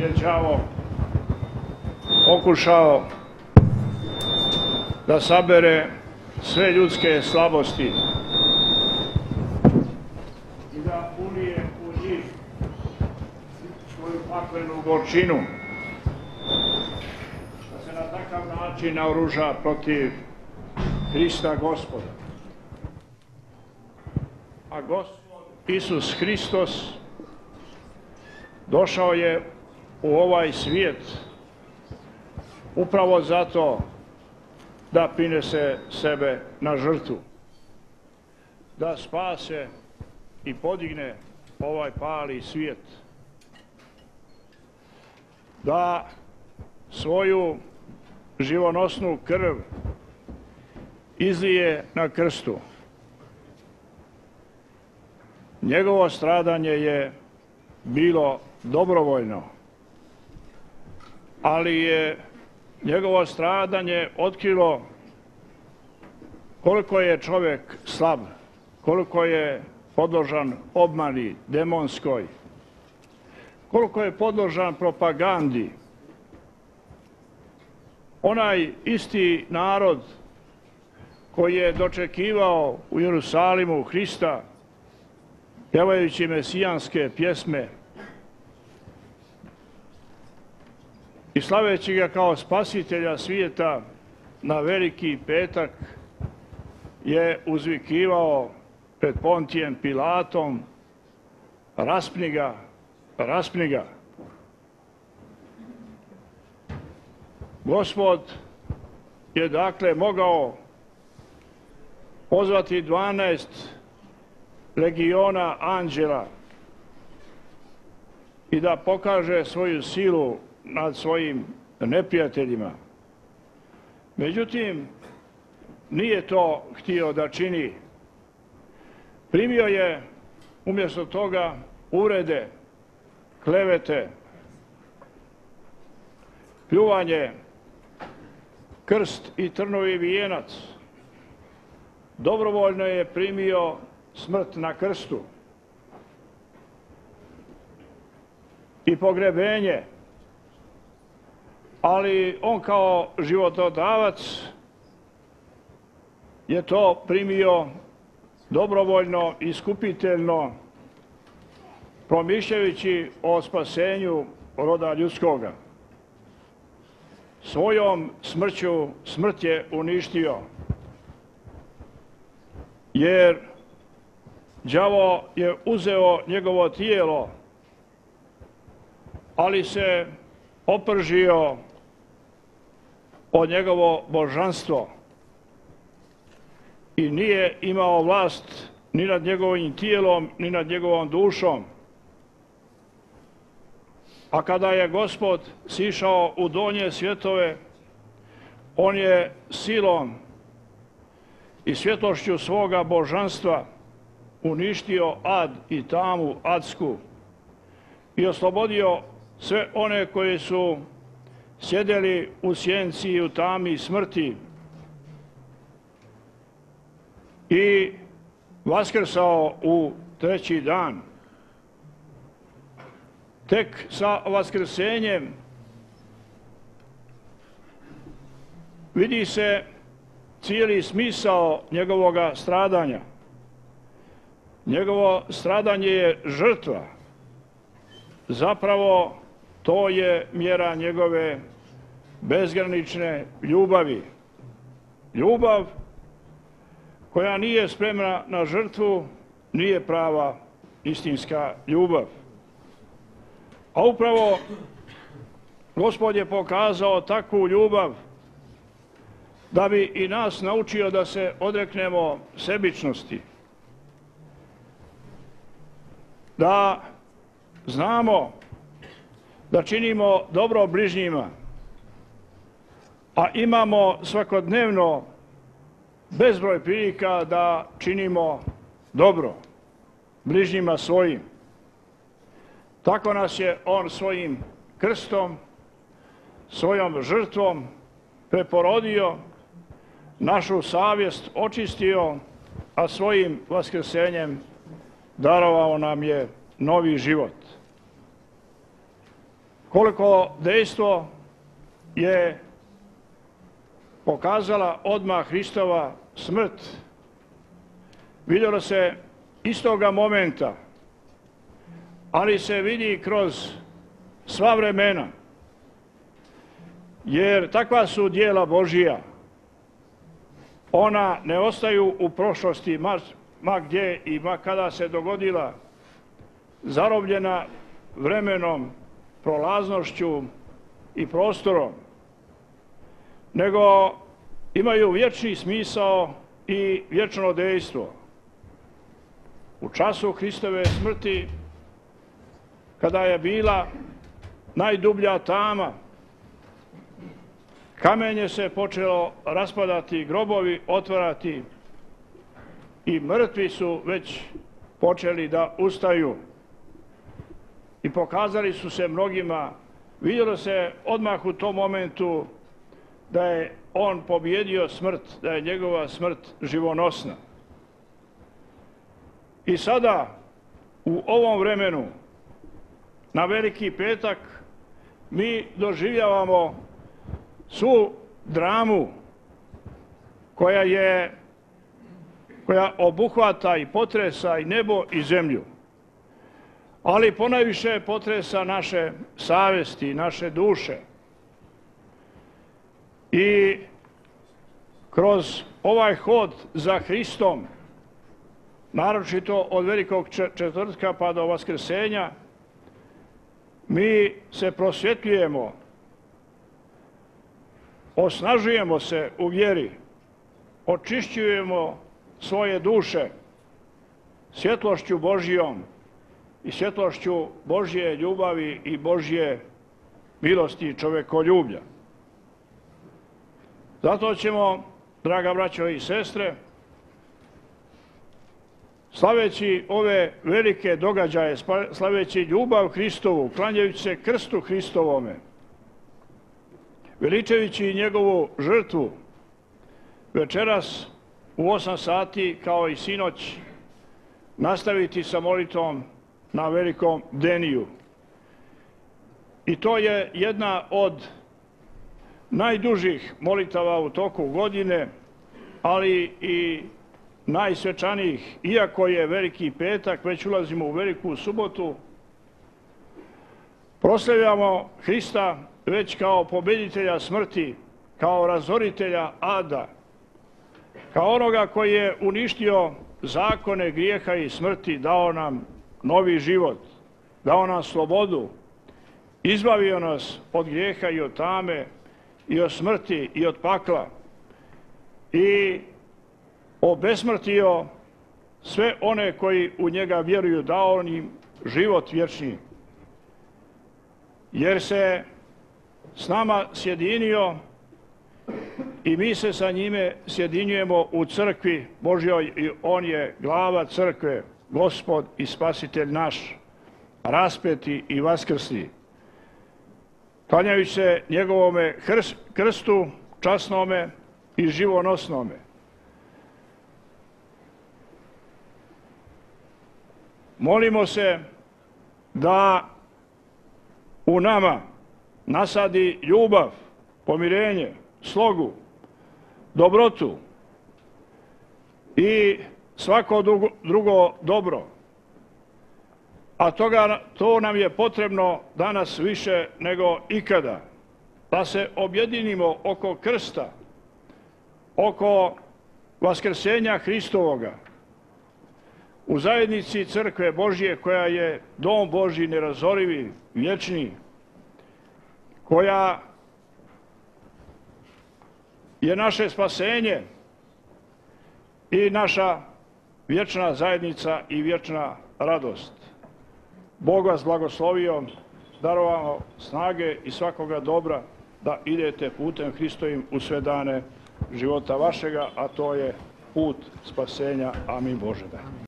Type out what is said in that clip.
je đavo pokušao da sabere sve ljudske slabosti i da ulije u njih svoju paklenu gorčinu, da se na takav način naoruža protiv Hrista Gospoda. A Gospod Isus Hristos došao je u ovaj svijet upravo zato da prinese sebe na žrtvu, da spase i podigne ovaj pali svijet, da svoju živonosnu krv izlije na krstu. Njegovo stradanje je bilo dobrovoljno, ali je njegovo stradanje otkrilo koliko je čovjek slab, koliko je podložan obmani demonskoj, koliko je podložan propagandi. Onaj isti narod koji je dočekivao u Jerusalimu Hrista, pjevajući mesijanske pjesme i slaveći ga kao spasitelja svijeta, na Veliki petak je uzvikivao pred Pontijem Pilatom: raspni ga, raspni ga. Gospod je dakle mogao pozvati 12 legiona anđela i da pokaže svoju silu nad svojim neprijateljima. Međutim, nije to htio da čini. Primio je umjesto toga uvrede, klevete, pljuvanje, krst i trnovi vijenac. Dobrovoljno je primio smrt na krstu i pogrebenje, ali on kao životodavac je to primio dobrovoljno i iskupiteljno, promišljajući o spasenju roda ljudskoga. Svojom smrću smrt je uništio, jer đavo je uzeo njegovo tijelo, ali se opržio od njegovo božanstvo i nije imao vlast ni nad njegovim tijelom, ni nad njegovom dušom. A kada je Gospod sišao u donje svjetove, on je silom i svjetlošću svoga božanstva uništio ad i tamu adsku i oslobodio sve one koji su sjedeli u sjenci i u tami smrti i vaskrsao u treći dan. Tek sa vaskrsenjem vidi se cijeli smisao njegovoga stradanja. Njegovo stradanje je žrtva. Zapravo to je mjera njegove bezgranične ljubavi. Ljubav koja nije spremna na žrtvu nije prava istinska ljubav. A upravo Gospod je pokazao takvu ljubav da bi i nas naučio da se odreknemo sebičnosti, da znamo da činimo dobro bližnjima, a imamo svakodnevno bezbroj prilika da činimo dobro bližnjima svojim. Tako nas je on svojim krstom, svojom žrtvom preporodio, našu savjest očistio, a svojim vaskrsenjem darovao nam je novi život. koliko dejstvo je pokazala odmah Hristova smrt. Vidjelo se istoga momenta, ali se vidi kroz sva vremena, jer takva su djela Božija. Ona ne ostaju u prošlosti, ma gdje i ma kada se dogodila, zarobljena vremenom, prolaznošću i prostorom, nego imaju vječni smisao i vječno dejstvo. U času Hristove smrti, kada je bila najdublja tama, kamenje se počelo raspadati, grobovi otvarati i mrtvi su već počeli da ustaju. I pokazali su se mnogima, vidjelo se odmah u tom momentu da je on pobjedio smrt, da je njegova smrt živonosna. I sada, u ovom vremenu, na Veliki petak, mi doživljavamo svu dramu koja obuhvata i potresa i nebo i zemlju, ali ponajviše potresa naše savjesti, naše duše. I kroz ovaj hod za Hristom, naročito od Velikog četvrtka pa do Vaskrsenja, mi se prosvjetljujemo, osnažujemo se u vjeri, očišćujemo svoje duše svjetlošću Božjom i svjetlošću Božje ljubavi i Božje milosti i čovekoljublja. Zato ćemo, draga braćo i sestre, slaveći ove velike događaje, slaveći ljubav Hristovu, klanjajući se krstu Hristovome, veličajući njegovu žrtvu, večeras u 8 sati, kao i sinoć, nastaviti sa molitvom na Velikom bdeniju. I to je jedna od najdužih molitava u toku godine, ali i najsvečanijih. Iako je Veliki petak, već ulazimo u Veliku subotu, proslavljamo Hrista već kao pobjeditelja smrti, kao razoritelja ada, kao onoga koji je uništio zakone grijeha i smrti, dao nam novi život, dao nam slobodu, izbavio nas od grijeha i od tame, i od smrti i od pakla, i obesmrtio sve one koji u njega vjeruju, dao im život vječni, jer se s nama sjedinio i mi se sa njime sjedinjujemo u crkvi Božjoj i on je glava crkve, Gospod i Spasitelj naš, raspeti i vaskrsli. Klanjajući se njegovome krstu časnome i živonosnome. Molimo se da u nama nasadi ljubav, pomirenje, slogu, dobrotu i svako drugo dobro. A to nam je potrebno danas više nego ikada. Da se objedinimo oko krsta, oko vaskrsenja Hristovoga, u zajednici crkve Božje koja je dom Božji nerazorivi, vječni, koja je naše spasenje i naša vječna zajednica i vječna radost. Bog vas blagoslovio, darovamo snage i svakoga dobra da idete putem Hristovim u sve dane života vašega, a to je put spasenja. Amin Bože.